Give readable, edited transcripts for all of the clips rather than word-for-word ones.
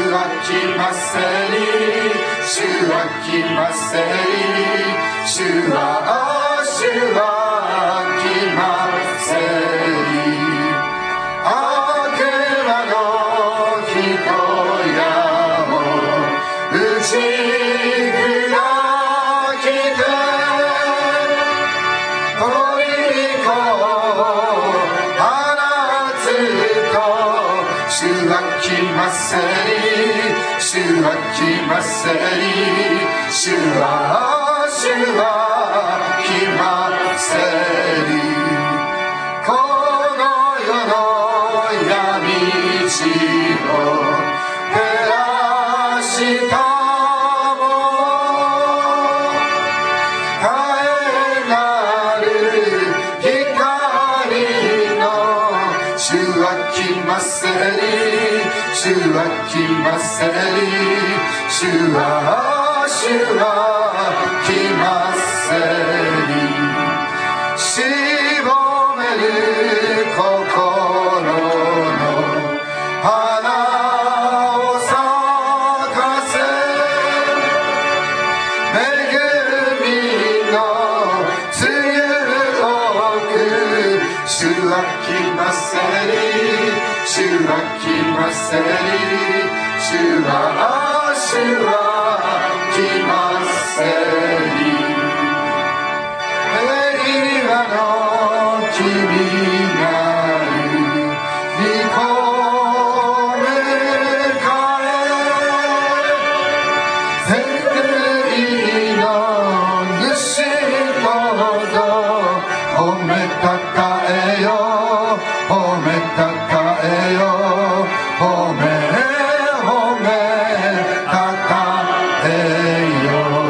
は来ませり、主は来ませり、主は来ませり。悪魔の人やを打ち砕きて虜を放つと、主は来ませり、主は来ませり、主は来ませり。この世の闇地を照らしたも絶えなる光の主は来ませり、主は来ませり、主は来ませり。しぼめる心の花を咲かせ、恵みの梅雨多く、主は来ませり、主は来ませり、主は来ませり。平和の君が御子を迎え、救いの主ほど褒めたたえよ、褒めたたえよ、褒めたたえよ。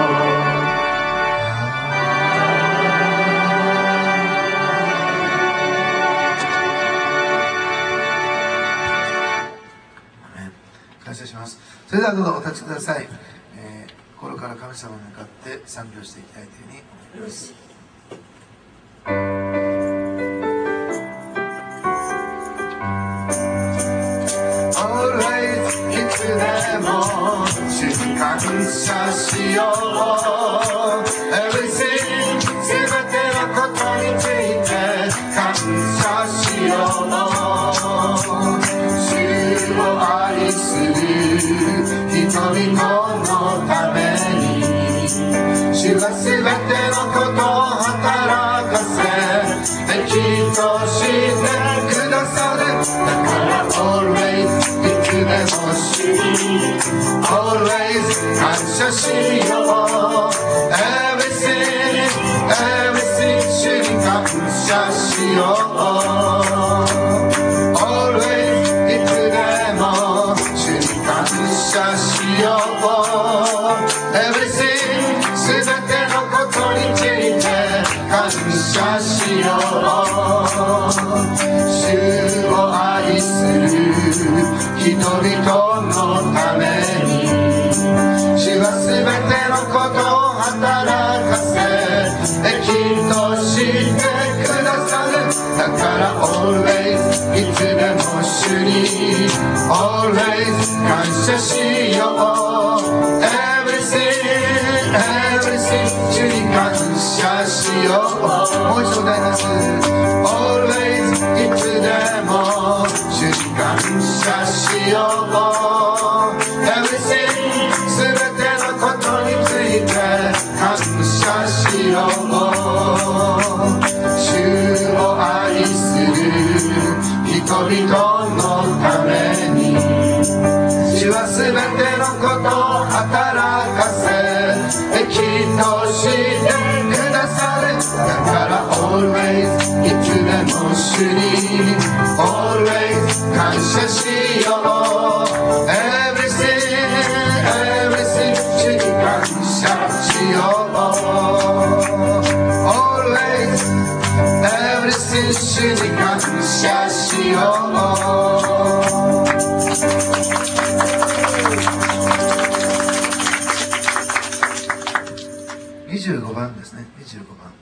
感謝します。それではどうぞお立ちください。心から神様に向かって賛美をしていきたいというふうに思います。Always いつでも主に感謝しよう。Everything すべてのことについて感謝しよう。主を愛する人々のために、主はすべてのことを働かせ益としてくださる。だから Always いつでも主に Always 感謝しよう。 Everything 主に感謝しよう。 Always いつでも主に感謝しよう。 Everything すべてのことについて感謝しよう。主を愛する人々のために、主はすべてのことを働かせ益としてくださる。だから Always いつでも主に Always 感謝しよう。 Everything 主に感謝しよう。もう一度歌います。 Always いつでも主に感謝しよう。 Everything すべてのことについて感謝しよう。主を愛する人々のために、主はすべてのことを働かせ益としてくださる。だから Always いつでも主に Always 感謝しよう。 Everything 主に感謝しよう。 Always Everything 主に感謝しよう。25番ですね。25番。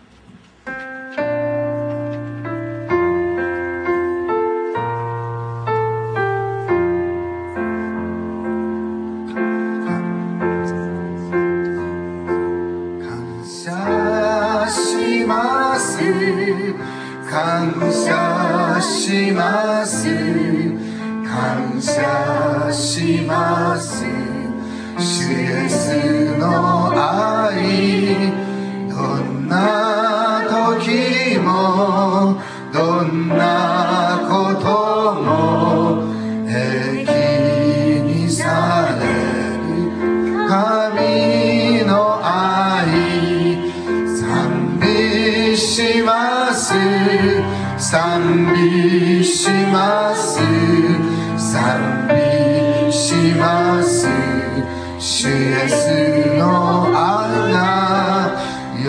します感謝します主イエスの愛どんな時もどんなことも益にされる神の愛賛美します賛美します賛美します主イエスの愛が喜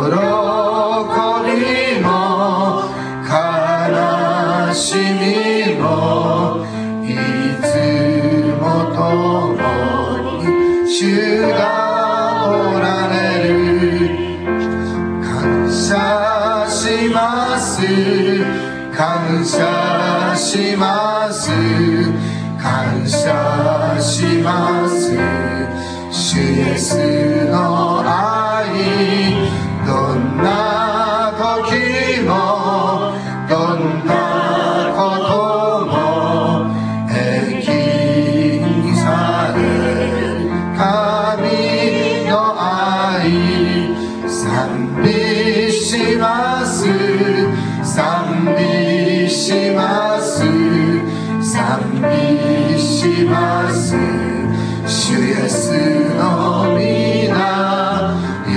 びも悲しみもいつも共に主がおられる感謝します感謝します感謝します主イエスの愛どんな時もどんなことも益にされる神の愛賛美します賛美します賛美します主イエスの皆喜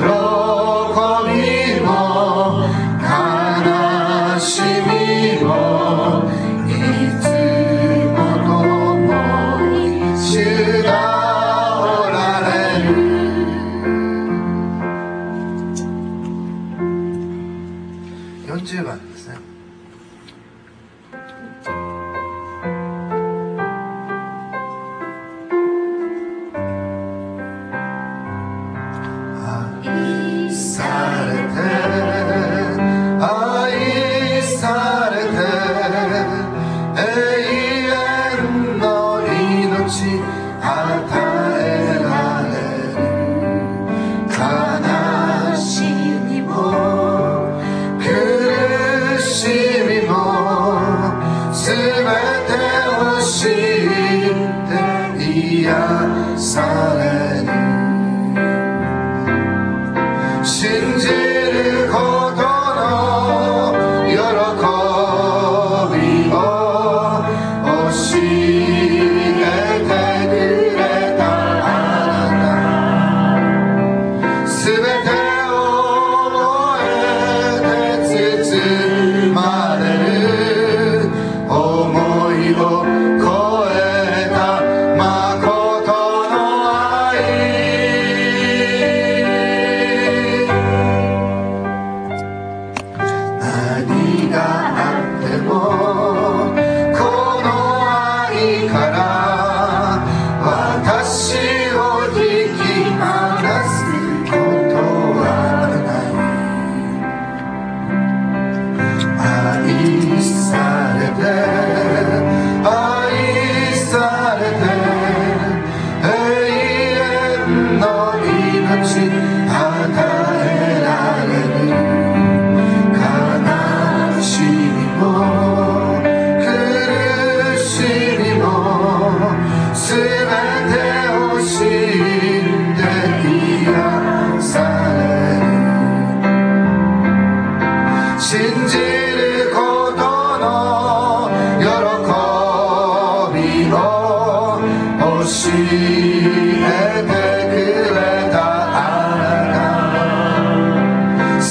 びも悲しみもいつも共に主がおられる40番ですね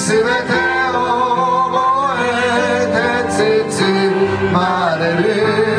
まれる